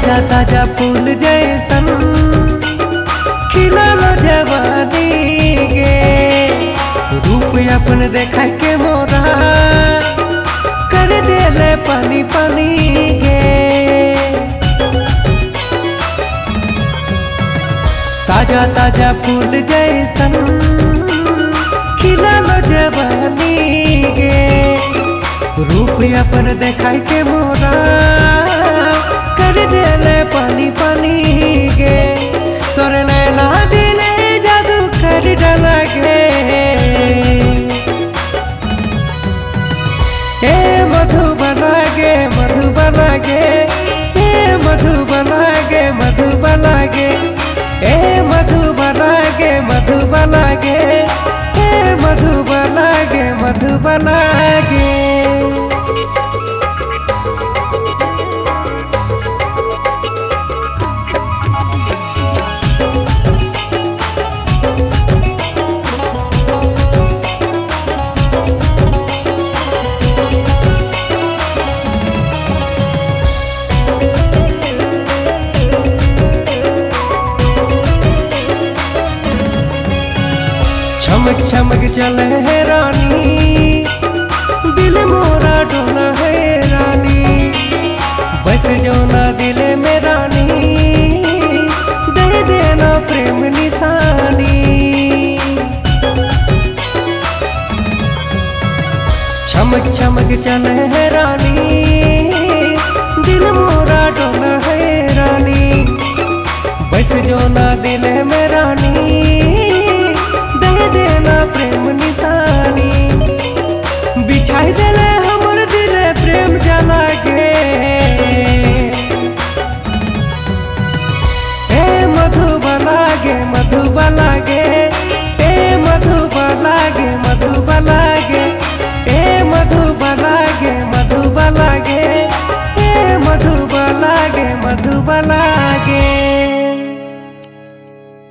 ताजा ताजा फूल जैसन खिलल जवानी गे, रूप अपन देखा के मोरा कर देले पानी पानी गे। ताजा ताजा फूल जैसन खिलल जवानी गे, रूप अपन देखा के मोरा कर देले पानी पानी गे। तोरे नैना दिले जादू कर डाला गे, ए मधुबना गे मधुबना गे, ए मधुबना गे मधुबना गे, ए मधुबना गे मधुबना गे, ए मधुबना गे मधुबना गे। चमक चमक चले है रानी, दिल मोरा डोला है रानी, बस जो ना दिल में रानी दे देना प्रेम निशानी। चमक चमक चले है रानी, दिल मोरा डोला है रानी, बस जो ना दिल में रानी देना प्रेम निशानी। बिछाई दे